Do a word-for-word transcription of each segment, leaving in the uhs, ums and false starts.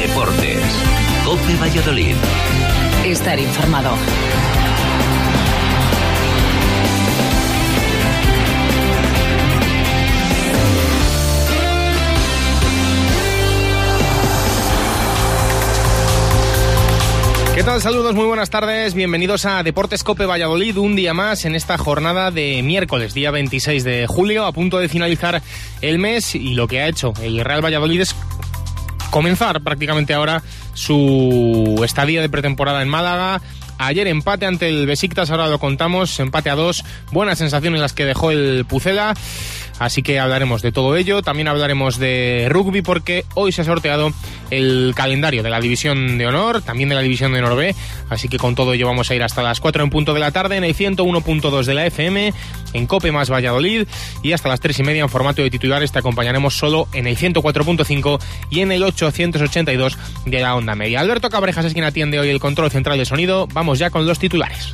Deportes. COPE Valladolid. Estar informado. ¿Qué tal? Saludos, muy buenas tardes, bienvenidos a Deportes COPE Valladolid, un día más en esta jornada de miércoles, día veintiséis de julio, a punto de finalizar el mes, y lo que ha hecho el Real Valladolid es comenzar prácticamente ahora su estadía de pretemporada en Málaga. Ayer empate ante el Besiktas, ahora lo contamos, empate a dos, buenas sensaciones las que dejó el Pucela. Así que hablaremos de todo ello, también hablaremos de rugby porque hoy se ha sorteado el calendario de la División de Honor, también de la División de Honor B, así que con todo ello vamos a ir hasta las cuatro en punto de la tarde en el ciento uno punto dos de la F M, en COPE más Valladolid, y hasta las tres y media en formato de titulares te acompañaremos solo en el ciento cuatro punto cinco y en el ochocientos ochenta y dos de la onda media. Alberto Cabrejas es quien atiende hoy el control central de sonido, vamos ya con los titulares.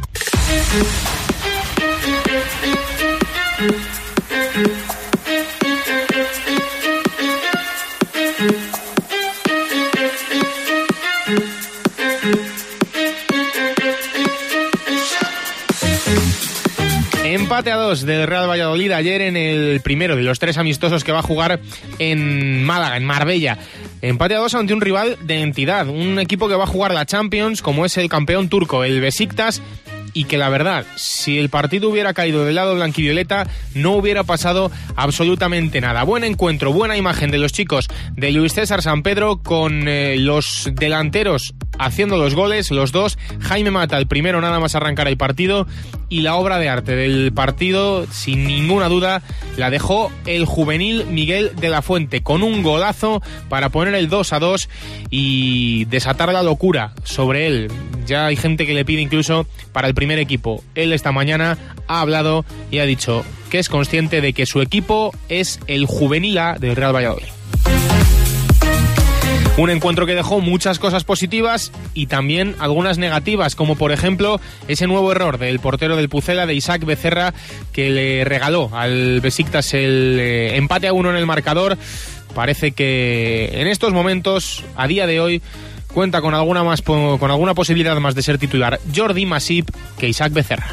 Empate a dos del Real Valladolid ayer en el primero de los tres amistosos que va a jugar en Málaga, en Marbella. Empate a dos ante un rival de entidad, un equipo que va a jugar la Champions, como es el campeón turco, el Besiktas, y que la verdad, si el partido hubiera caído del lado blanquivioleta, no hubiera pasado absolutamente nada. Buen encuentro, buena imagen de los chicos de Luis César Sampedro, con eh, los delanteros haciendo los goles, los dos. Jaime Mata, el primero nada más arrancar el partido, y la obra de arte del partido, sin ninguna duda, la dejó el juvenil Miguel de la Fuente, con un golazo para poner el dos a dos y desatar la locura sobre él. Ya hay gente que le pide incluso para el primer equipo. Él esta mañana ha hablado y ha dicho que es consciente de que su equipo es el juvenil A del Real Valladolid. Un encuentro que dejó muchas cosas positivas y también algunas negativas, como por ejemplo ese nuevo error del portero del Pucela, de Isaac Becerra, que le regaló al Besiktas el eh, empate a uno en el marcador. Parece que en estos momentos, a día de hoy, cuenta con alguna más con alguna posibilidad más de ser titular Jordi Masip que Isaac Becerra.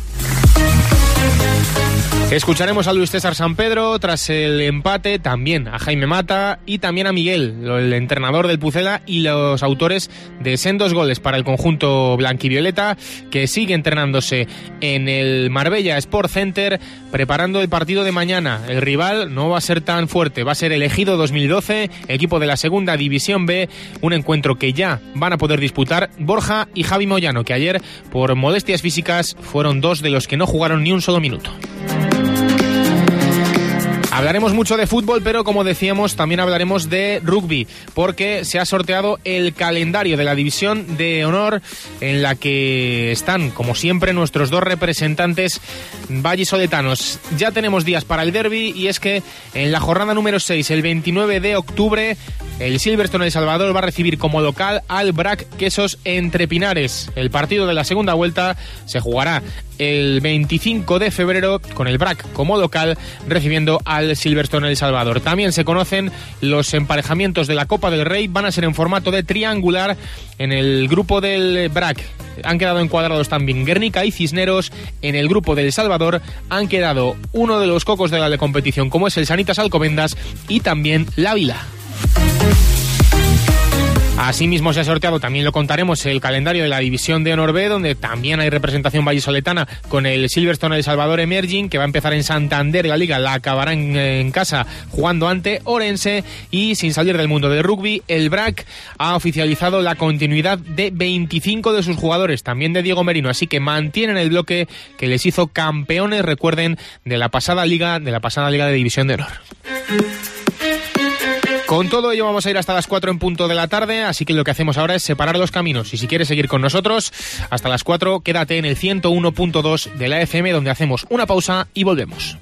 Escucharemos a Luis César Sampedro tras el empate, también a Jaime Mata y también a Miguel, el entrenador del Pucela y los autores de sendos goles para el conjunto blanquivioleta, que sigue entrenándose en el Marbella Sport Center preparando el partido de mañana. El rival no va a ser tan fuerte, va a ser el Ejido dos mil doce, equipo de la segunda División B, un encuentro que ya van a poder disputar Borja y Javi Moyano, que ayer por molestias físicas fueron dos de los que no jugaron ni un solo minuto. Hablaremos mucho de fútbol, pero como decíamos, también hablaremos de rugby, porque se ha sorteado el calendario de la División de Honor, en la que están, como siempre, nuestros dos representantes vallisoletanos. Ya tenemos días para el derbi, y es que en la jornada número seis, el veintinueve de octubre, el Silverstone El Salvador va a recibir como local al Brac Quesos Entre Pinares. El partido de la segunda vuelta se jugará el veinticinco de febrero, con el Brac como local recibiendo al Silverstone El Salvador. También se conocen los emparejamientos de la Copa del Rey, van a ser en formato de triangular. En el grupo del Brac han quedado encuadrados también Guernica y Cisneros. En el grupo del Salvador han quedado uno de los cocos de la competición, como es el Sanitas Alcobendas, y también la Vila. Asimismo se ha sorteado, también lo contaremos, el calendario de la División de Honor B, donde también hay representación vallisoletana, con el Silverstone El Salvador Emerging, que va a empezar en Santander. La liga la acabará en, en casa jugando ante Orense. Y sin salir del mundo del rugby, el Brac ha oficializado la continuidad de veinticinco de sus jugadores, también de Diego Merino, así que mantienen el bloque que les hizo campeones, recuerden, de la pasada liga, de la pasada liga de División de Honor. Con todo ello vamos a ir hasta las cuatro en punto de la tarde, así que lo que hacemos ahora es separar los caminos. Y si quieres seguir con nosotros hasta las cuatro, quédate en el ciento uno punto dos de la F M, donde hacemos una pausa y volvemos.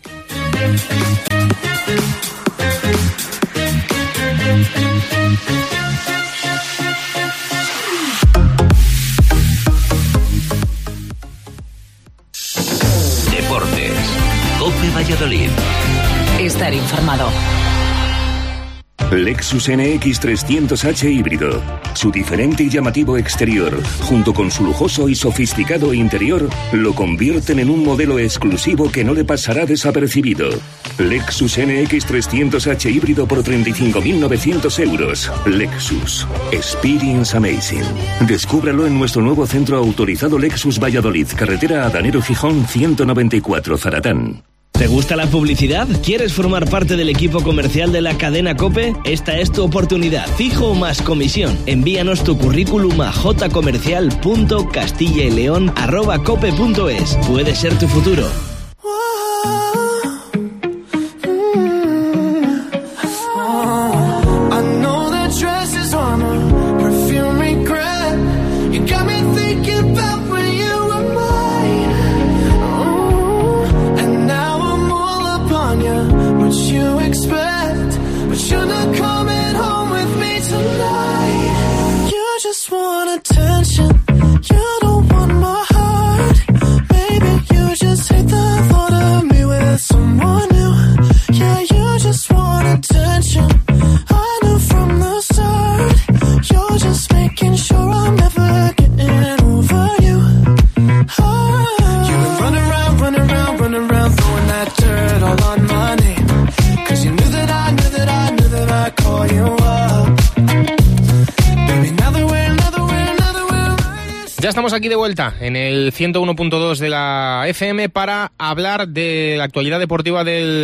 Deportes. COPE Valladolid. Estar informado. Lexus N X trescientos H híbrido. Su diferente y llamativo exterior, junto con su lujoso y sofisticado interior, lo convierten en un modelo exclusivo que no le pasará desapercibido. Lexus N X trescientos H híbrido por treinta y cinco mil novecientos euros. Lexus. Experience Amazing. Descúbralo en nuestro nuevo centro autorizado Lexus Valladolid, carretera Adanero Gijón ciento noventa y cuatro, Zaratán. ¿Te gusta la publicidad? ¿Quieres formar parte del equipo comercial de la cadena COPE? Esta es tu oportunidad. Fijo más comisión. Envíanos tu currículum a jcomercial punto castilla y león arroba cope punto es. Puede ser tu futuro. Ya estamos aquí de vuelta en el ciento uno punto dos de la F M para hablar de la actualidad deportiva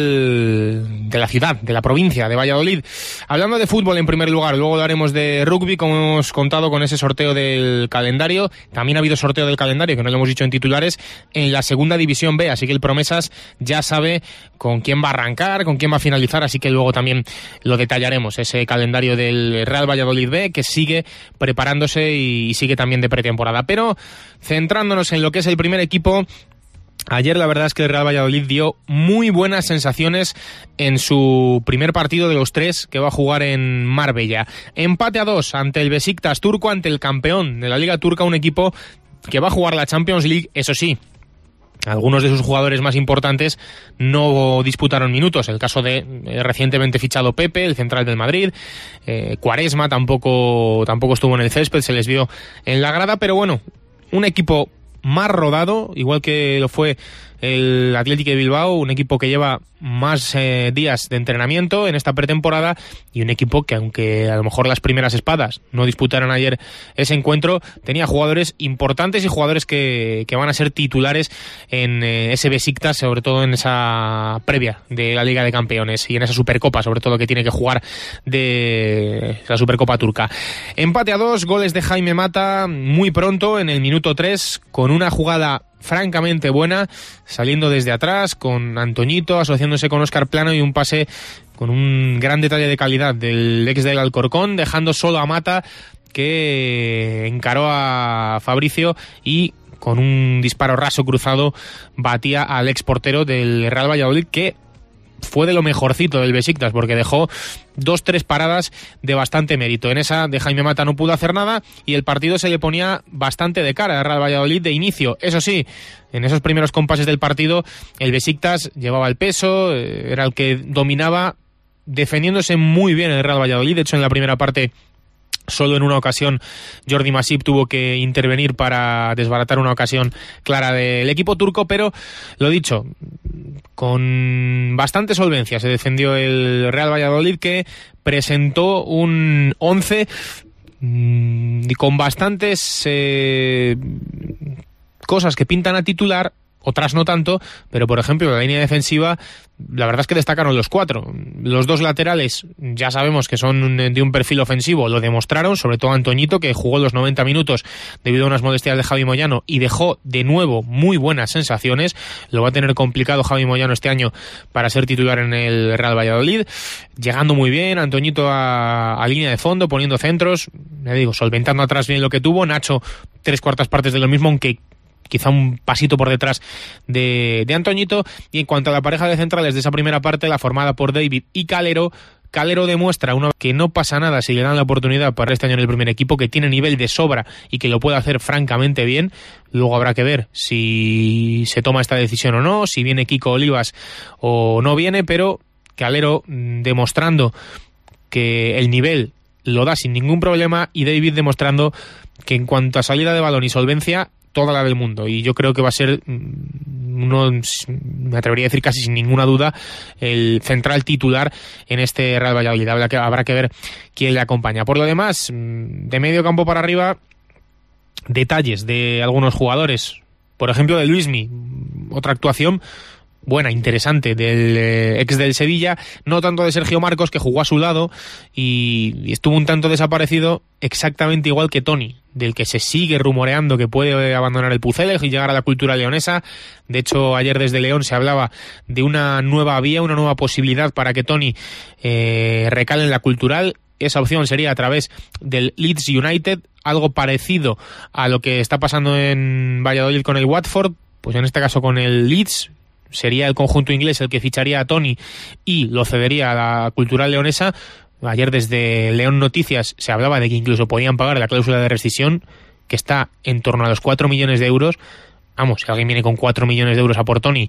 del, de la ciudad, de la provincia de Valladolid. Hablando de fútbol en primer lugar, luego hablaremos de rugby, como hemos contado con ese sorteo del calendario. También ha habido sorteo del calendario, que no lo hemos dicho en titulares, en la segunda división B, así que el Promesas ya sabe con quién va a arrancar, con quién va a finalizar, así que luego también lo detallaremos, ese calendario del Real Valladolid B, que sigue preparándose y sigue también de pretemporada. Pero centrándonos en lo que es el primer equipo, ayer la verdad es que el Real Valladolid dio muy buenas sensaciones en su primer partido de los tres que va a jugar en Marbella. Empate a dos ante el Besiktas turco, ante el campeón de la Liga Turca, un equipo que va a jugar la Champions League, eso sí. Algunos de sus jugadores más importantes no disputaron minutos. El caso de eh, recientemente fichado Pepe, el central del Madrid. Eh, Quaresma tampoco, tampoco estuvo en el césped, se les vio en la grada. Pero bueno, un equipo más rodado, igual que lo fue el Athletic de Bilbao, un equipo que lleva más eh, días de entrenamiento en esta pretemporada y un equipo que, aunque a lo mejor las primeras espadas no disputaron ayer ese encuentro, tenía jugadores importantes y jugadores que, que van a ser titulares en eh, ese Besiktas, sobre todo en esa previa de la Liga de Campeones y en esa Supercopa, sobre todo, que tiene que jugar de la Supercopa turca. Empate a dos, goles de Jaime Mata muy pronto, en el minuto tres, con una jugada francamente buena, saliendo desde atrás con Antoñito, asociándose con Óscar Plano, y un pase con un gran detalle de calidad del ex del Alcorcón, dejando solo a Mata, que encaró a Fabricio y con un disparo raso cruzado batía al ex portero del Real Valladolid, que fue de lo mejorcito del Besiktas, porque dejó dos, tres paradas de bastante mérito. En esa de Jaime Mata no pudo hacer nada y el partido se le ponía bastante de cara al Real Valladolid de inicio. Eso sí, en esos primeros compases del partido el Besiktas llevaba el peso, era el que dominaba, defendiéndose muy bien el Real Valladolid. De hecho, en la primera parte, solo en una ocasión Jordi Masip tuvo que intervenir para desbaratar una ocasión clara del equipo turco, pero lo dicho, con bastante solvencia se defendió el Real Valladolid, que presentó un once mmm, con bastantes eh, cosas que pintan a titular, otras no tanto, pero por ejemplo la línea defensiva, la verdad es que destacaron los cuatro. Los dos laterales ya sabemos que son de un perfil ofensivo, lo demostraron, sobre todo Antoñito, que jugó los noventa minutos debido a unas molestias de Javi Moyano y dejó de nuevo muy buenas sensaciones. Lo va a tener complicado Javi Moyano este año para ser titular en el Real Valladolid, llegando muy bien Antoñito a, a línea de fondo, poniendo centros, le digo, solventando atrás bien lo que tuvo. Nacho tres cuartas partes de lo mismo, aunque quizá un pasito por detrás de, de Antoñito. Y en cuanto a la pareja de centrales de esa primera parte, la formada por David y Calero, Calero demuestra una que no pasa nada si le dan la oportunidad para este año en el primer equipo, que tiene nivel de sobra y que lo puede hacer francamente bien. Luego habrá que ver si se toma esta decisión o no, si viene Kiko Olivas o no viene, pero Calero demostrando que el nivel lo da sin ningún problema, y David demostrando que en cuanto a salida de balón y solvencia, toda la del mundo, y yo creo que va a ser uno, me atrevería a decir casi sin ninguna duda, el central titular en este Real Valladolid. Habrá que, habrá que ver quién le acompaña. Por lo demás, de medio campo para arriba, detalles de algunos jugadores, por ejemplo de Luismi, otra actuación buena, interesante, del eh, ex del Sevilla, no tanto de Sergio Marcos, que jugó a su lado y, y estuvo un tanto desaparecido, exactamente igual que Toni, del que se sigue rumoreando que puede abandonar el Pucélez y llegar a la cultura leonesa. De hecho, ayer desde León se hablaba de una nueva vía, una nueva posibilidad para que Toni eh, recale en la cultural. Esa opción sería a través del Leeds United, algo parecido a lo que está pasando en Valladolid con el Watford, pues en este caso con el Leeds. Sería el conjunto inglés el que ficharía a Toni y lo cedería a la cultural leonesa. Ayer desde León Noticias se hablaba de que incluso podían pagar la cláusula de rescisión, que está en torno a los cuatro millones de euros. Vamos, si alguien viene con cuatro millones de euros a por Toni,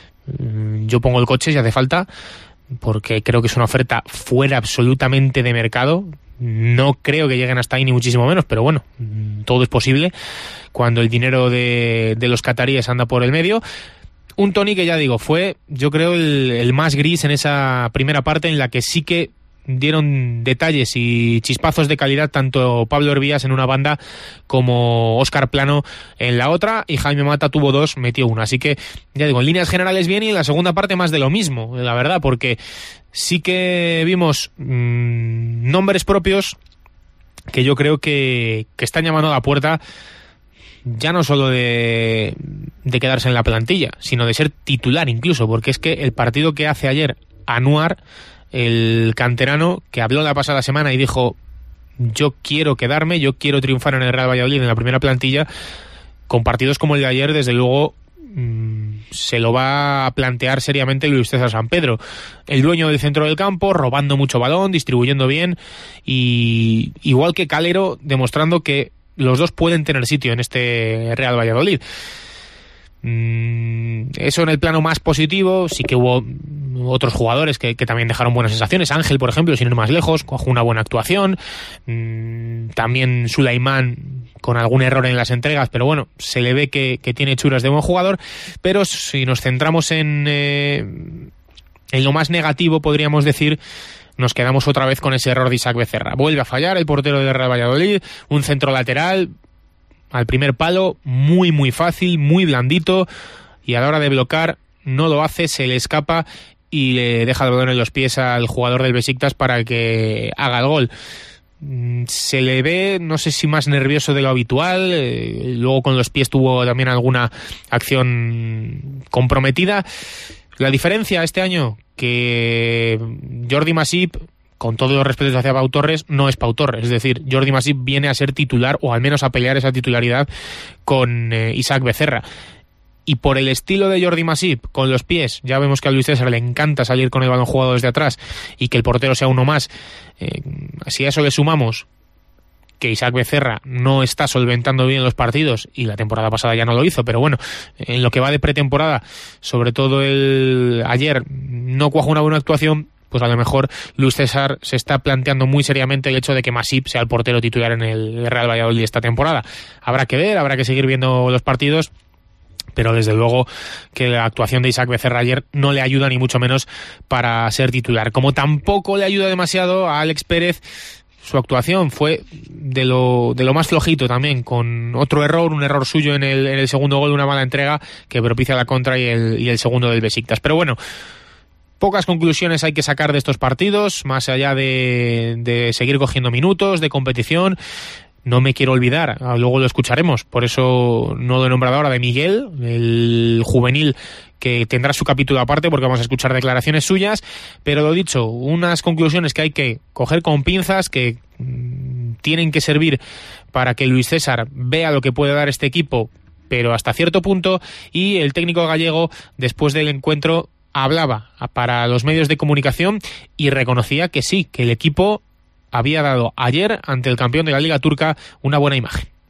yo pongo el coche si hace falta, porque creo que es una oferta fuera absolutamente de mercado. No creo que lleguen hasta ahí, ni muchísimo menos, pero bueno, todo es posible cuando el dinero de, de los cataríes anda por el medio. Un Toni que, ya digo, fue, yo creo, el, el más gris en esa primera parte, en la que sí que dieron detalles y chispazos de calidad tanto Pablo Hervías en una banda como Óscar Plano en la otra, y Jaime Mata tuvo dos, metió una. Así que, ya digo, en líneas generales bien, y en la segunda parte más de lo mismo, la verdad, porque sí que vimos mmm, nombres propios que yo creo que, que están llamando a la puerta, ya no solo de, de quedarse en la plantilla, sino de ser titular incluso, porque es que el partido que hace ayer Anuar, el canterano, que habló la pasada semana y dijo: yo quiero quedarme, yo quiero triunfar en el Real Valladolid en la primera plantilla, con partidos como el de ayer, desde luego mmm, se lo va a plantear seriamente Luis César Sampedro, el dueño del centro del campo, robando mucho balón, distribuyendo bien, y igual que Calero, demostrando que los dos pueden tener sitio en este Real Valladolid. Mm, eso en el plano más positivo. Sí que hubo otros jugadores que, que también dejaron buenas sensaciones. Ángel, por ejemplo, sin ir más lejos, con una buena actuación. Mm, también Sulaimán, con algún error en las entregas, pero bueno, se le ve que, que tiene churas de buen jugador. Pero si nos centramos en, eh, en lo más negativo, podríamos decir, nos quedamos otra vez con ese error de Isaac Becerra. Vuelve a fallar el portero del Real Valladolid, un centro lateral al primer palo, muy muy fácil, muy blandito, y a la hora de bloquear no lo hace, se le escapa y le deja el balón en los pies al jugador del Besiktas para que haga el gol. Se le ve, no sé si más nervioso de lo habitual, eh, luego con los pies tuvo también alguna acción comprometida. La diferencia este año, que Jordi Masip, con todos los respetos hacia Pau Torres, no es Pau Torres. Es decir, Jordi Masip viene a ser titular, o al menos a pelear esa titularidad con eh, Isaac Becerra. Y por el estilo de Jordi Masip, con los pies, ya vemos que a Luis César le encanta salir con el balón jugado desde atrás y que el portero sea uno más. Eh, si a eso le sumamos que Isaac Becerra no está solventando bien los partidos, y la temporada pasada ya no lo hizo, pero bueno, en lo que va de pretemporada, sobre todo el ayer, no cuajó una buena actuación, pues a lo mejor Luis César se está planteando muy seriamente el hecho de que Masip sea el portero titular en el Real Valladolid esta temporada. Habrá que ver, habrá que seguir viendo los partidos, pero desde luego que la actuación de Isaac Becerra ayer no le ayuda ni mucho menos para ser titular. Como tampoco le ayuda demasiado a Alex Pérez, su actuación fue de lo, de lo más flojito también, con otro error, un error suyo en el, en el segundo gol, una mala entrega que propicia la contra y el, y el segundo del Besiktas. Pero bueno, pocas conclusiones hay que sacar de estos partidos, más allá de, de seguir cogiendo minutos de competición. No me quiero olvidar, luego lo escucharemos, por eso no lo he nombrado ahora, de Miguel, el juvenil, que tendrá su capítulo aparte porque vamos a escuchar declaraciones suyas. Pero lo dicho, unas conclusiones que hay que coger con pinzas, que mmm, tienen que servir para que Luis César vea lo que puede dar este equipo, pero hasta cierto punto. Y el técnico gallego, después del encuentro, hablaba para los medios de comunicación y reconocía que sí, que el equipo había dado ayer ante el campeón de la Liga Turca una buena imagen.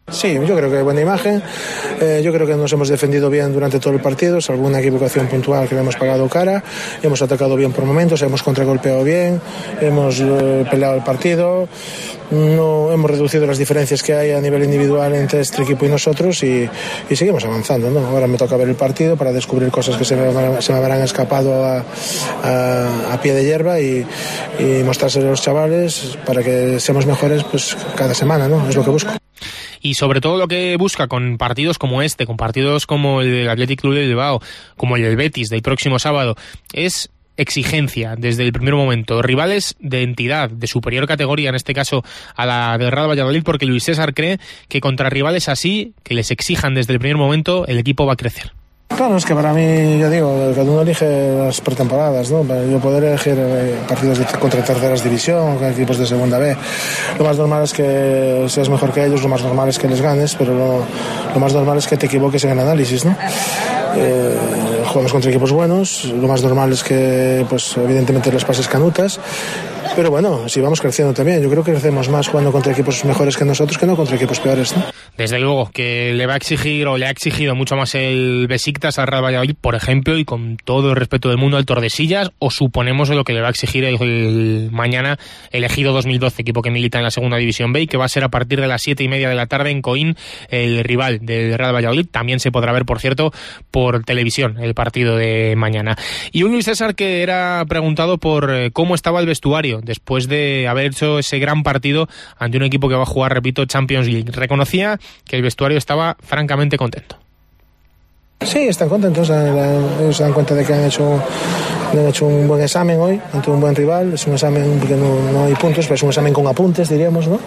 Sí, yo creo que buena imagen, eh, yo creo que nos hemos defendido bien durante todo el partido, salvo una equivocación puntual que le hemos pagado cara, hemos atacado bien por momentos, hemos contragolpeado bien, hemos eh, peleado el partido, no hemos reducido las diferencias que hay a nivel individual entre este equipo y nosotros y, y seguimos avanzando, ¿no? Ahora me toca ver el partido para descubrir cosas que se me, se me habrán escapado a, a, a pie de hierba y, y mostrárselos a los chavales para que seamos mejores pues cada semana, ¿no? Es lo que busco. Y sobre todo lo que busca con partidos como este, con partidos como el del Athletic Club de Bilbao, como el del Betis del próximo sábado, es exigencia desde el primer momento, rivales de entidad, de superior categoría, en este caso a la del Real Valladolid, porque Luis César cree que contra rivales así, que les exijan desde el primer momento, el equipo va a crecer. Claro, es que para mí, ya digo, cada uno elige las pretemporadas, ¿no? Yo poder elegir partidos de, contra terceras división o con equipos de segunda B. Lo más normal es que seas mejor que ellos, lo más normal es que les ganes, pero lo, lo más normal es que te equivoques en el análisis, ¿no? Eh, jugamos contra equipos buenos, lo más normal es que, pues, evidentemente les pases canutas. Pero bueno, si vamos creciendo también. Yo creo que crecemos más jugando contra equipos mejores que nosotros que no contra equipos peores, ¿no? Desde luego, que le va a exigir o le ha exigido mucho más el Besiktas al Real Valladolid, por ejemplo, y con todo el respeto del mundo al Tordesillas, o suponemos lo que le va a exigir el, el mañana el Ejido dos mil doce, equipo que milita en la segunda división B y que va a ser a partir de las siete y media de la tarde en Coín, el rival del Real Valladolid. También se podrá ver, por cierto, por televisión el partido de mañana. Y un Luis César que era preguntado por cómo estaba el vestuario después de haber hecho ese gran partido ante un equipo que va a jugar, repito, Champions League. Reconocía que el vestuario estaba francamente contento. Sí, están contentos, ellos se dan cuenta de que han hecho, han hecho un buen examen hoy ante un buen rival. Es un examen que no, no hay puntos, pero es un examen con apuntes, diríamos, ¿no?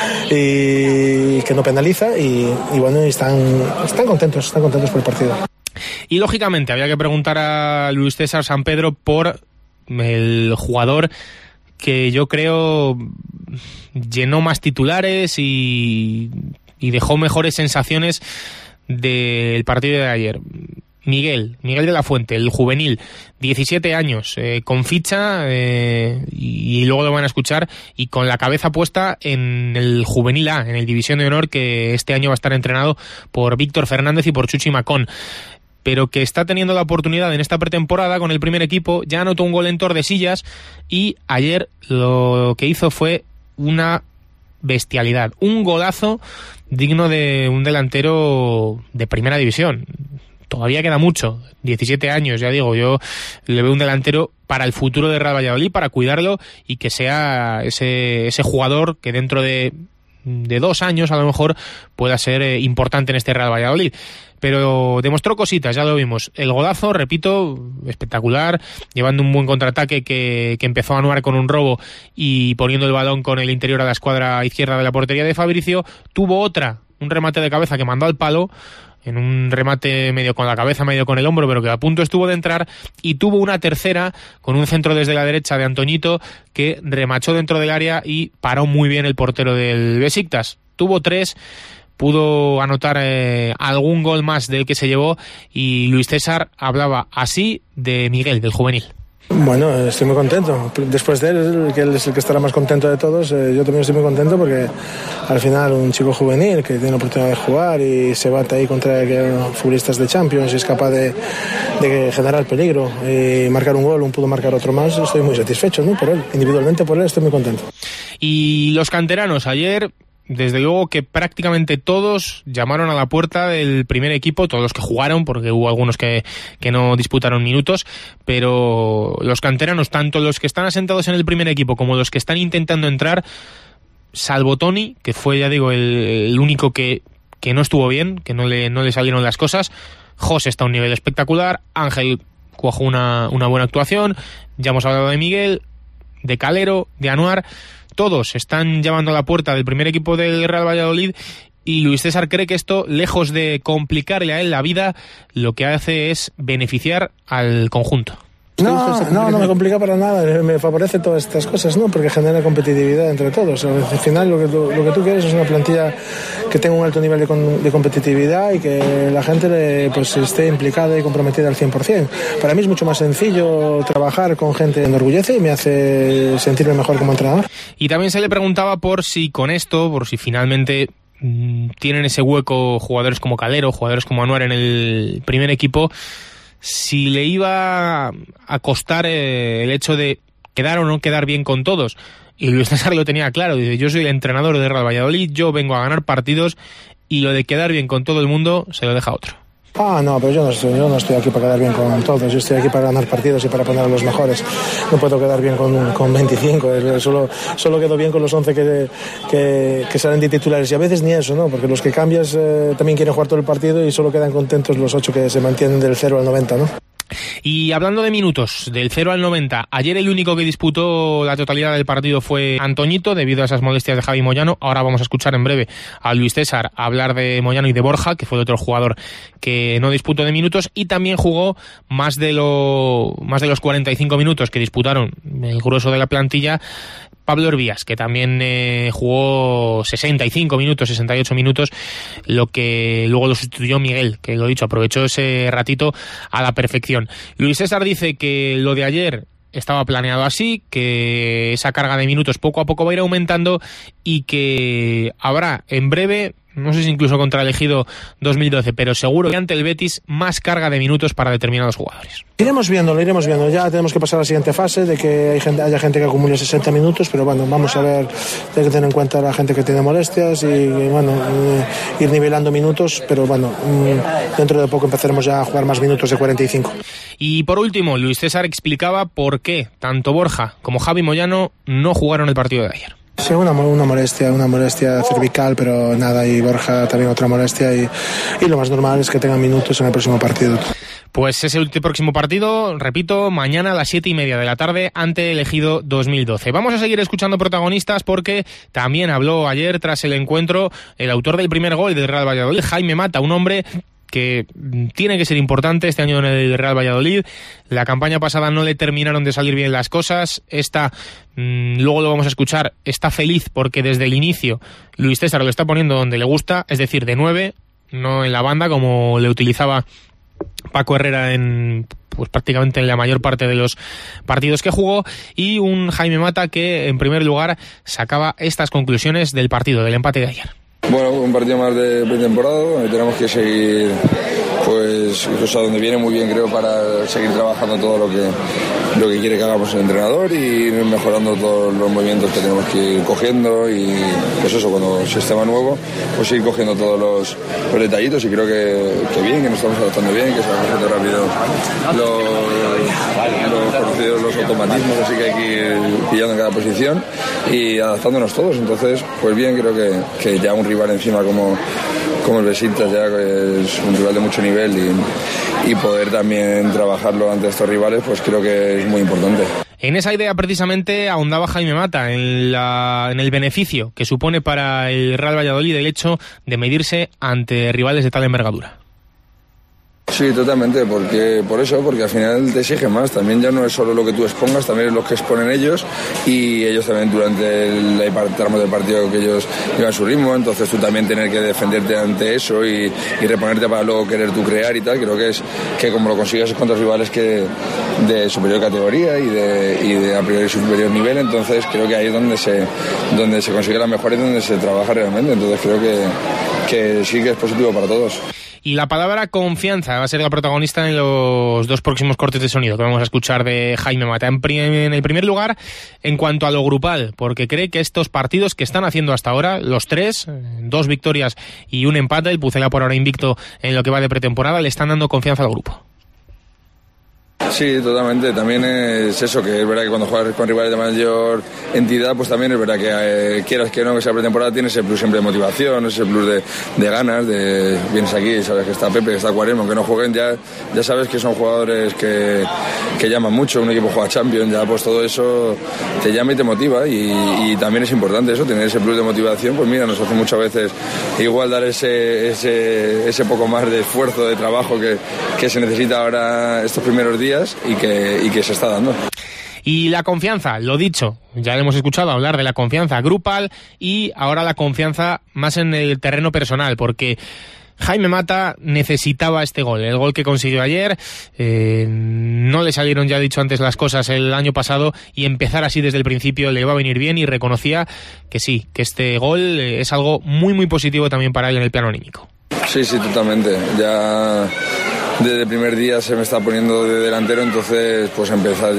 Y que no penaliza y, y bueno, están, están contentos, están contentos por el partido. Y lógicamente había que preguntar a Luis César Sampedro por el jugador que yo creo llenó más titulares y, y dejó mejores sensaciones del partido de ayer. Miguel, Miguel de la Fuente, el juvenil, diecisiete años, eh, con ficha, eh, y, y luego lo van a escuchar, y con la cabeza puesta en el juvenil A, en el División de Honor, que este año va a estar entrenado por Víctor Fernández y por Chuchi Macón, pero que está teniendo la oportunidad en esta pretemporada con el primer equipo. Ya anotó un gol en Tordesillas y ayer lo que hizo fue una bestialidad, un golazo digno de un delantero de primera división. Todavía queda mucho, diecisiete años, ya digo, yo le veo un delantero para el futuro de Real Valladolid, para cuidarlo y que sea ese, ese jugador que dentro de, de dos años a lo mejor pueda ser eh, importante en este Real Valladolid. Pero demostró cositas, ya lo vimos. El golazo, repito, espectacular, llevando un buen contraataque que, que empezó a anuar con un robo y poniendo el balón con el interior a la escuadra izquierda de la portería de Fabricio. Tuvo otra, un remate de cabeza que mandó al palo, en un remate medio con la cabeza, medio con el hombro, pero que a punto estuvo de entrar, y tuvo una tercera con un centro desde la derecha de Antoñito que remachó dentro del área y paró muy bien el portero del Besiktas. Tuvo tres, pudo anotar eh, algún gol más del que se llevó, y Luis César hablaba así de Miguel, del juvenil. Bueno, estoy muy contento. Después de él, que él es el que estará más contento de todos, eh, yo también estoy muy contento porque al final un chico juvenil que tiene la oportunidad de jugar y se bate ahí contra futbolistas de Champions y es capaz de, de generar peligro y marcar un gol, un pudo marcar otro más, estoy muy satisfecho, ¿no? Por él, individualmente por él estoy muy contento. Y los canteranos ayer, desde luego que prácticamente todos llamaron a la puerta del primer equipo, todos los que jugaron, porque hubo algunos que, que no disputaron minutos, pero los canteranos, tanto los que están asentados en el primer equipo como los que están intentando entrar, salvo Tony, que fue, ya digo, el, el único que, que no estuvo bien, que no le, no le salieron las cosas. José está a un nivel espectacular, Ángel cuajó una, una buena actuación, ya hemos hablado de Miguel, de Calero, de Anuar. Todos están llamando a la puerta del primer equipo del Real Valladolid, y Luis César cree que esto, lejos de complicarle a él la vida, lo que hace es beneficiar al conjunto. No, no, no me complica para nada, me favorece todas estas cosas, ¿no? Porque genera competitividad entre todos. Al final lo que tú, lo que tú quieres es una plantilla que tenga un alto nivel de, con, de competitividad y que la gente pues esté implicada y comprometida al cien por ciento. Para mí es mucho más sencillo trabajar con gente que me enorgullece y me hace sentirme mejor como entrenador. Y también se le preguntaba por si con esto, por si finalmente mmm, tienen ese hueco jugadores como Calero, jugadores como Anuar en el primer equipo, si le iba a costar eh, el hecho de quedar o no quedar bien con todos. Y Luis César lo tenía claro, dice, yo soy el entrenador de Real Valladolid, yo vengo a ganar partidos y lo de quedar bien con todo el mundo se lo deja a otro. Ah, no, pero yo no, estoy, yo no estoy aquí para quedar bien con todos, yo estoy aquí para ganar partidos y para poner a los mejores. No puedo quedar bien con, con veinticinco, solo, solo quedo bien con los once que, que, que salen de titulares, y a veces ni eso, ¿no? Porque los que cambias eh, también quieren jugar todo el partido y solo quedan contentos los ocho que se mantienen del cero al noventa, ¿no? Y hablando de minutos, del cero al noventa, ayer el único que disputó la totalidad del partido fue Antoñito, debido a esas molestias de Javi Moyano. Ahora vamos a escuchar en breve a Luis César hablar de Moyano y de Borja, que fue el otro jugador que no disputó de minutos, y también jugó más de, lo, más de los cuarenta y cinco minutos que disputaron el grueso de la plantilla Pablo Hervías, que también eh, jugó sesenta y cinco minutos, sesenta y ocho minutos, lo que luego lo sustituyó Miguel, que lo he dicho, aprovechó ese ratito a la perfección. Luis César dice que lo de ayer estaba planeado así, que esa carga de minutos poco a poco va a ir aumentando y que habrá en breve, no sé si incluso contra el Ejido dos mil doce, pero seguro que ante el Betis más carga de minutos para determinados jugadores. Iremos viendo, lo iremos viendo. Ya tenemos que pasar a la siguiente fase de que hay gente, haya gente que acumule sesenta minutos, pero bueno, vamos a ver, hay que tener en cuenta a la gente que tiene molestias y, y bueno, ir nivelando minutos, pero bueno, dentro de poco empezaremos ya a jugar más minutos de cuarenta y cinco. Y por último, Luis César explicaba por qué tanto Borja como Javi Moyano no jugaron el partido de ayer. Sí, una, una molestia, una molestia cervical, pero nada, y Borja también otra molestia, y, y lo más normal es que tengan minutos en el próximo partido. Pues es el próximo partido, repito, mañana a las siete y media de la tarde ante el Ejido dos mil doce. Vamos a seguir escuchando protagonistas porque también habló ayer tras el encuentro el autor del primer gol del Real Valladolid, Jaime Mata, un hombre que tiene que ser importante este año en el Real Valladolid. La campaña pasada no le terminaron de salir bien las cosas. Esta, mmm, luego lo vamos a escuchar, está feliz porque desde el inicio Luis César lo está poniendo donde le gusta, es decir, de nueve, no en la banda como le utilizaba Paco Herrera en pues prácticamente en la mayor parte de los partidos que jugó, y un Jaime Mata que en primer lugar sacaba estas conclusiones del partido, del empate de ayer. Bueno, un partido más de pretemporada, donde tenemos que seguir, pues, incluso a donde viene muy bien, creo, para seguir trabajando todo lo que lo que quiere que hagamos el entrenador y ir mejorando todos los movimientos que tenemos que ir cogiendo, y pues eso, cuando el sistema nuevo, pues ir cogiendo todos los, los detallitos, y creo que, que bien, que nos estamos adaptando bien, que estamos haciendo rápido los, los conocidos, los automatismos, así que hay que ir pillando en cada posición y adaptándonos todos. Entonces, pues bien, creo que, que ya un rival encima como, como el Besiktas, ya que es un rival de mucho nivel, y, y poder también trabajarlo ante estos rivales, pues creo que es muy importante. En esa idea precisamente ahondaba Jaime Mata, en, la, en el beneficio que supone para el Real Valladolid el hecho de medirse ante rivales de tal envergadura. Sí, totalmente, porque por eso, porque al final te exige más. También ya no es solo lo que tú expongas, también es lo que exponen ellos, y ellos también durante el, el tramo del partido que ellos llevan su ritmo, entonces tú también tener que defenderte ante eso y, y reponerte para luego querer tú crear y tal. Creo que es que como lo consigues contra rivales que de superior categoría y de, y de a priori superior nivel, entonces creo que ahí es donde se, donde se consigue la mejora y donde se trabaja realmente. Entonces creo que, que sí que es positivo para todos. Y la palabra confianza va a ser la protagonista en los dos próximos cortes de sonido que vamos a escuchar de Jaime Mata. En, pri- en el primer lugar, en cuanto a lo grupal, porque cree que estos partidos que están haciendo hasta ahora, los tres, dos victorias y un empate, el Pucela por ahora invicto en lo que va de pretemporada, le están dando confianza al grupo. Sí, totalmente. También es eso, que es verdad que cuando juegas con rivales de mayor entidad, pues también es verdad que eh, quieras que no, que sea pretemporada, tiene ese plus siempre de motivación, ese plus de, de ganas, de vienes aquí, sabes que está Pepe, que está Cuaresma, aunque no jueguen, ya, ya sabes que son jugadores que, que llaman mucho, un equipo juega Champions, ya pues todo eso te llama y te motiva, y, y también es importante eso, tener ese plus de motivación. Pues mira, nos hace muchas veces igual dar ese, ese, ese poco más de esfuerzo, de trabajo que, que se necesita ahora estos primeros días, y que, y que se está dando. Y la confianza, lo dicho, ya hemos escuchado hablar de la confianza grupal y ahora la confianza más en el terreno personal, porque Jaime Mata necesitaba este gol, el gol que consiguió ayer. Eh, no le salieron, ya he dicho antes, las cosas el año pasado, y empezar así desde el principio le va a venir bien, y reconocía que sí, que este gol es algo muy muy positivo también para él en el plano anímico. Sí, sí, totalmente. Ya desde el primer día se me está poniendo de delantero, entonces pues empezar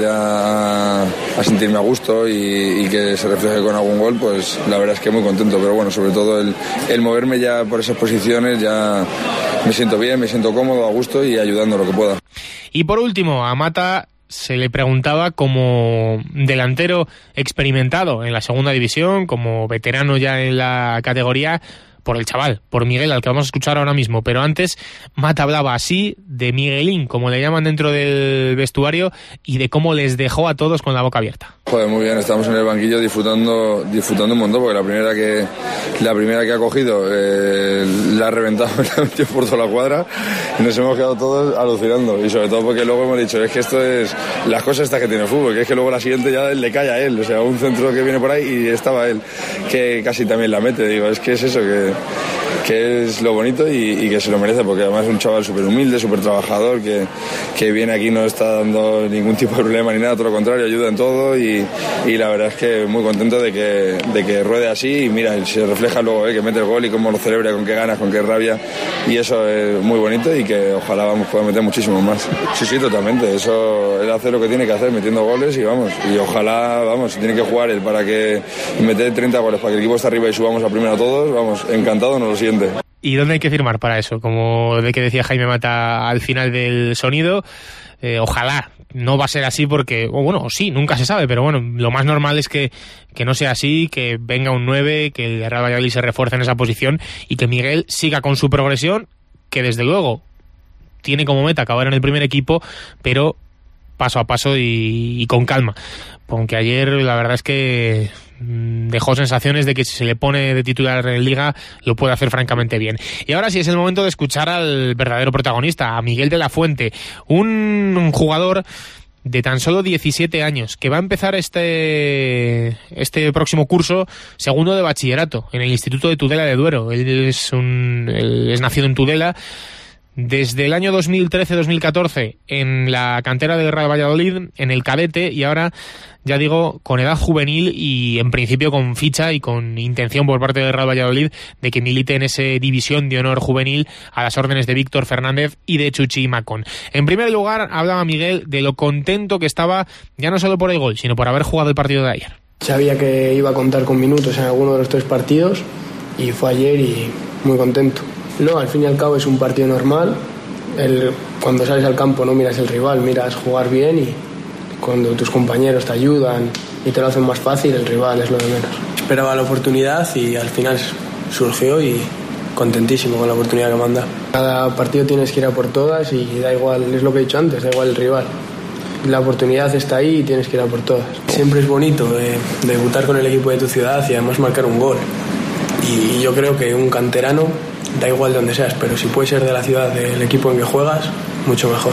ya a sentirme a gusto y, y que se refleje con algún gol, pues la verdad es que muy contento. Pero bueno, sobre todo el, el moverme ya por esas posiciones, ya me siento bien, me siento cómodo, a gusto y ayudando lo que pueda. Y por último, a Mata se le preguntaba, como delantero experimentado en la segunda división, como veterano ya en la categoría, por el chaval, por Miguel, al que vamos a escuchar ahora mismo. Pero antes, Mata hablaba así de Miguelín, como le llaman dentro del vestuario, y de cómo les dejó a todos con la boca abierta. Joder, muy bien, estamos en el banquillo disfrutando disfrutando un montón, porque la primera que la primera que ha cogido eh, la ha reventado, la ha metido por toda la cuadra, y nos hemos quedado todos alucinando, y sobre todo porque luego hemos dicho, es que esto es las cosas estas que tiene el fútbol, que es que luego la siguiente ya le cae a él, o sea, un centro que viene por ahí y estaba él, que casi también la mete. Digo, es que es eso, que que es lo bonito y, y que se lo merece, porque además es un chaval súper humilde, súper trabajador, que, que viene aquí, no está dando ningún tipo de problema ni nada, todo lo contrario, ayuda en todo, y, y la verdad es que muy contento de que, de que ruede así, y mira, se refleja luego, eh, que mete el gol y cómo lo celebra, con qué ganas, con qué rabia, y eso es muy bonito, y que ojalá vamos pueda meter muchísimos más. Sí, sí, totalmente, eso, él hace lo que tiene que hacer, metiendo goles, y vamos, y ojalá, vamos, tiene que jugar él para que meter treinta goles, para que el equipo esté arriba y subamos a primero todos, vamos, encantado, nos lo siente. ¿Y dónde hay que firmar para eso? Como de que decía Jaime Mata al final del sonido, eh, ojalá no va a ser así, porque, o bueno, sí, nunca se sabe, pero bueno, lo más normal es que, que no sea así, que venga un nueve, que el Real Valladolid se refuerce en esa posición y que Miguel siga con su progresión, que desde luego tiene como meta acabar en el primer equipo, pero paso a paso y, y con calma. Aunque ayer la verdad es que dejó sensaciones de que si se le pone de titular en Liga lo puede hacer francamente bien. Y ahora sí es el momento de escuchar al verdadero protagonista, a Miguel de la Fuente, un, un jugador de tan solo diecisiete años, que va a empezar este este próximo curso segundo de bachillerato en el Instituto de Tudela de Duero. Él es, un, él es nacido en Tudela. Desde el año dos mil trece dos mil catorce en la cantera del Real Valladolid, en el cadete, y ahora, ya digo, con edad juvenil y en principio con ficha y con intención por parte del Real Valladolid de que milite en esa división de honor juvenil a las órdenes de Víctor Fernández y de Chuchi Macón. En primer lugar, hablaba Miguel de lo contento que estaba, ya no solo por el gol, sino por haber jugado el partido de ayer. Sabía que iba a contar con minutos en alguno de los tres partidos y fue ayer y muy contento. No, al fin y al cabo es un partido normal. El, cuando sales al campo no miras el rival, miras jugar bien, y cuando tus compañeros te ayudan y te lo hacen más fácil, el rival es lo de menos. Esperaba la oportunidad y al final surgió, y contentísimo con la oportunidad que me han dado. Cada partido tienes que ir a por todas y da igual, es lo que he dicho antes, da igual el rival. La oportunidad está ahí y tienes que ir a por todas. Siempre es bonito eh, debutar con el equipo de tu ciudad y además marcar un gol. Y yo creo que un canterano, da igual de donde seas, pero si puede ser de la ciudad, del equipo en que juegas, mucho mejor.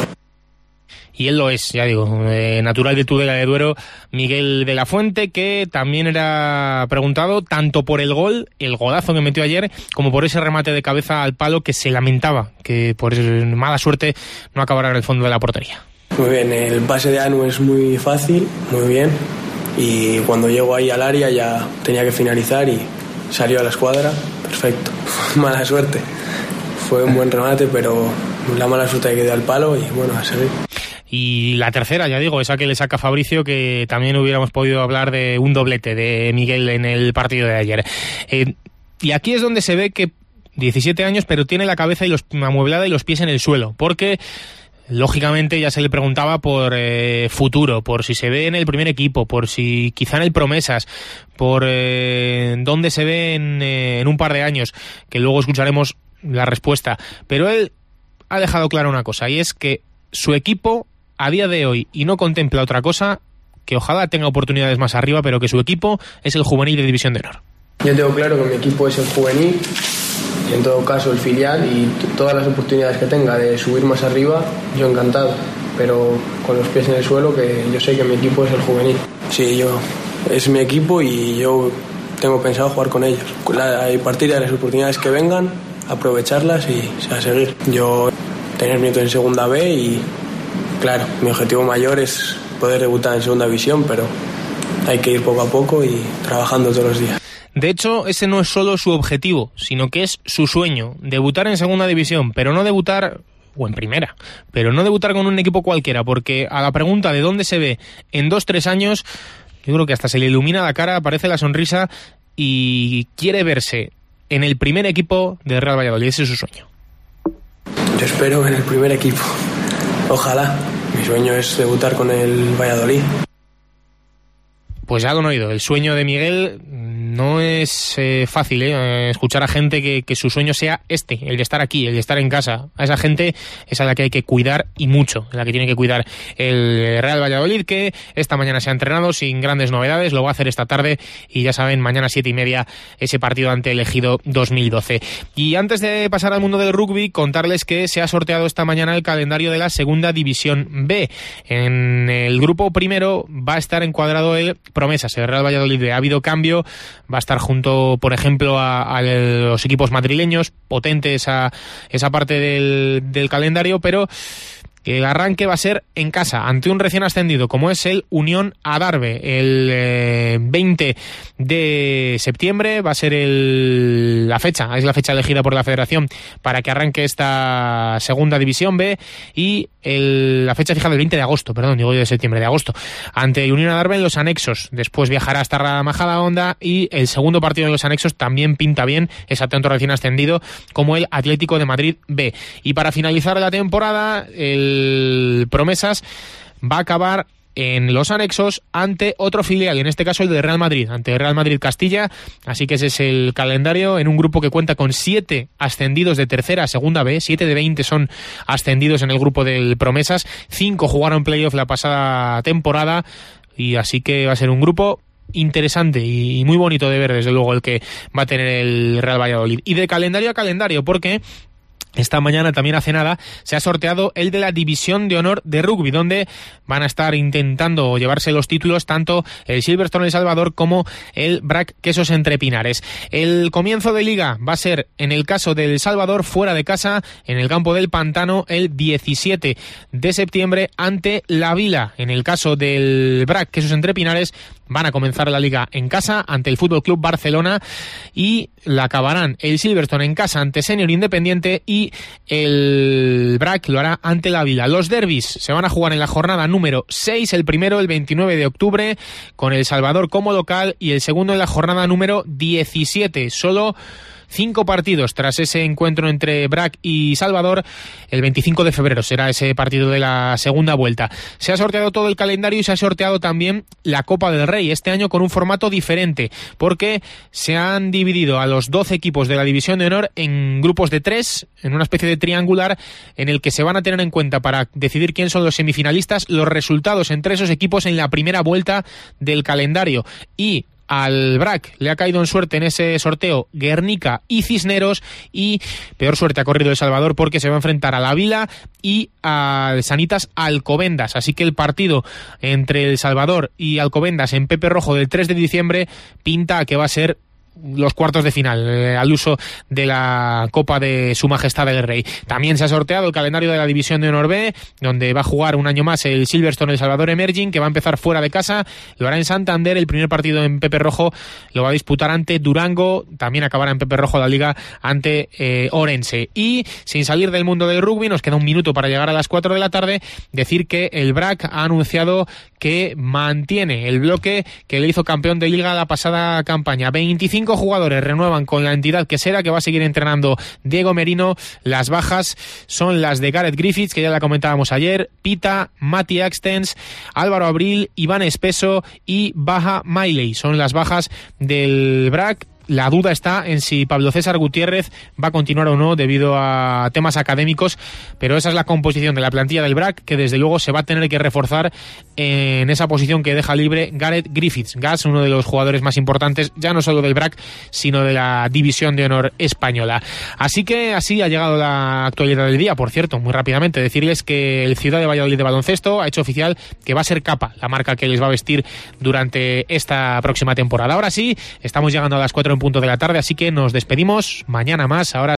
Y él lo es, ya digo, eh, natural de Tudela de Duero, Miguel de la Fuente, que también era preguntado tanto por el gol, el golazo que metió ayer, como por ese remate de cabeza al palo que se lamentaba, que por mala suerte no acabara en el fondo de la portería. Muy bien, el pase de Anu es muy fácil, muy bien, y cuando llego ahí al área ya tenía que finalizar y salió a la escuadra, perfecto. Mala suerte, fue un buen remate, pero la mala suerte que dio al palo y bueno, a seguir. Y la tercera, ya digo, esa que le saca Fabricio, que también hubiéramos podido hablar de un doblete de Miguel en el partido de ayer. Eh, y aquí es donde se ve que diecisiete años, pero tiene la cabeza y los, amueblada y los pies en el suelo, porque lógicamente ya se le preguntaba por eh, futuro, por si se ve en el primer equipo, por si quizá en el Promesas, por eh, dónde se ve en, eh, en un par de años, que luego escucharemos la respuesta. Pero él ha dejado clara una cosa, y es que su equipo a día de hoy, y no contempla otra cosa, que ojalá tenga oportunidades más arriba, pero que su equipo es el juvenil de División de Honor. Yo tengo claro que mi equipo es el juvenil, y en todo caso el filial, y t- todas las oportunidades que tenga de subir más arriba, yo encantado, pero con los pies en el suelo, que yo sé que mi equipo es el juvenil. Sí, yo es mi equipo y yo tengo pensado jugar con ellos. A partir de las oportunidades que vengan, aprovecharlas y a seguir. Yo tener minutos en segunda B y claro, mi objetivo mayor es poder debutar en segunda división, pero hay que ir poco a poco y trabajando todos los días. De hecho, ese no es solo su objetivo, sino que es su sueño, debutar en segunda división, pero no debutar, o en primera, pero no debutar con un equipo cualquiera, porque a la pregunta de dónde se ve en dos, tres años, yo creo que hasta se le ilumina la cara, aparece la sonrisa y quiere verse en el primer equipo de Real Valladolid. Ese es su sueño. Yo espero en el primer equipo, ojalá. Mi sueño es debutar con el Valladolid. Pues ya lo han oído, el sueño de Miguel no es eh, fácil, ¿eh? Escuchar a gente que, que su sueño sea este, el de estar aquí, el de estar en casa. A esa gente es a la que hay que cuidar y mucho, la que tiene que cuidar el Real Valladolid, que esta mañana se ha entrenado sin grandes novedades, lo va a hacer esta tarde y ya saben, mañana siete y media ese partido ante el Ejido dos mil doce. Y antes de pasar al mundo del rugby, contarles que se ha sorteado esta mañana el calendario de la Segunda División B. En el grupo primero va a estar encuadrado el Promesas, el Real Valladolid. Ha habido cambio, va a estar junto, por ejemplo, a, a los equipos madrileños, potente esa, esa parte del, del calendario, pero el arranque va a ser en casa, ante un recién ascendido, como es el Unión Adarve. El eh, veinte de septiembre va a ser el, la fecha, es la fecha elegida por la Federación para que arranque esta Segunda División B, y el, la fecha fijada el veinte de agosto, perdón, digo yo de septiembre, de agosto, ante el Unión Adarve en los anexos. Después viajará hasta la Majadahonda y el segundo partido de los anexos también pinta bien, es ante otro recién ascendido como el Atlético de Madrid B. Y para finalizar la temporada, el El Promesas va a acabar en los anexos ante otro filial, y en este caso el de Real Madrid, ante Real Madrid Castilla. Así que ese es el calendario, en un grupo que cuenta con siete ascendidos de tercera a segunda B, siete de veinte son ascendidos en el grupo del Promesas, cinco jugaron playoff la pasada temporada, y así que va a ser un grupo interesante y muy bonito de ver, desde luego, el que va a tener el Real Valladolid. Y de calendario a calendario, porque esta mañana, también hace nada, se ha sorteado el de la División de Honor de Rugby, donde van a estar intentando llevarse los títulos tanto el Silverstone El Salvador como el B R A C Quesos Entre Pinares. El comienzo de liga va a ser, en el caso del Salvador, fuera de casa, en el campo del Pantano, el diecisiete de septiembre ante La Vila. En el caso del B R A C Quesos Entre Pinares, van a comenzar la liga en casa ante el Fútbol Club Barcelona, y la acabarán el Silverstone en casa ante Senior Independiente, y el B R A C lo hará ante La Vila. Los derbis se van a jugar en la jornada número seis, el primero el veintinueve de octubre con El Salvador como local, y el segundo en la jornada número diecisiete. Solo cinco partidos tras ese encuentro entre B R A C y Salvador. El veinticinco de febrero será ese partido de la segunda vuelta. Se ha sorteado todo el calendario y se ha sorteado también la Copa del Rey, este año con un formato diferente, porque se han dividido a los doce equipos de la División de Honor en grupos de tres, en una especie de triangular, en el que se van a tener en cuenta, para decidir quién son los semifinalistas, los resultados entre esos equipos en la primera vuelta del calendario. Y al B R A C le ha caído en suerte en ese sorteo Guernica y Cisneros, y peor suerte ha corrido El Salvador, porque se va a enfrentar a La Vila y al Sanitas Alcobendas. Así que el partido entre El Salvador y Alcobendas en Pepe Rojo del tres de diciembre pinta a que va a ser los cuartos de final, eh, al uso de la Copa de Su Majestad el Rey. También se ha sorteado el calendario de la División de Honor B, donde va a jugar un año más el Silverstone El Salvador Emerging, que va a empezar fuera de casa, lo hará en Santander. El primer partido en Pepe Rojo lo va a disputar ante Durango, también acabará en Pepe Rojo la liga ante eh, Orense. Y sin salir del mundo del rugby, nos queda un minuto para llegar a las cuatro de la tarde, decir que el B R A C ha anunciado que mantiene el bloque que le hizo campeón de liga la pasada campaña. veinticinco jugadores renuevan con la entidad quesera, que va a seguir entrenando Diego Merino. Las bajas son las de Gareth Griffiths, que ya la comentábamos ayer, Pita, Mati Axtens, Álvaro Abril, Iván Espeso y Baja Miley. Son las bajas del B R A C. La duda está en si Pablo César Gutiérrez va a continuar o no debido a temas académicos, pero esa es la composición de la plantilla del B R A C, que desde luego se va a tener que reforzar en esa posición que deja libre Gareth Griffiths. Gas, uno de los jugadores más importantes, ya no solo del B R A C, sino de la División de Honor española. Así que así ha llegado la actualidad del día. Por cierto, muy rápidamente decirles que el Ciudad de Valladolid de baloncesto ha hecho oficial que va a ser Capa la marca que les va a vestir durante esta próxima temporada. Ahora sí, estamos llegando a las cuatro en punto de la tarde, así que nos despedimos. Mañana más. Ahora